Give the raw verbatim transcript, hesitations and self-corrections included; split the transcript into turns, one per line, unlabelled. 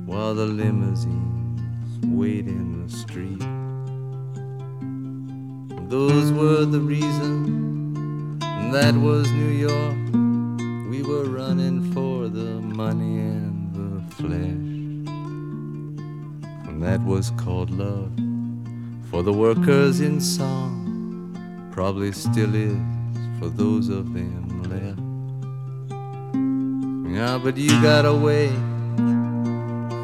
while the limousines wait in the street. Those were the reasons, that was New York. We were running for the money and the flesh, and that was called love for the workers in song, probably still is for those of them left. Yeah, but you got away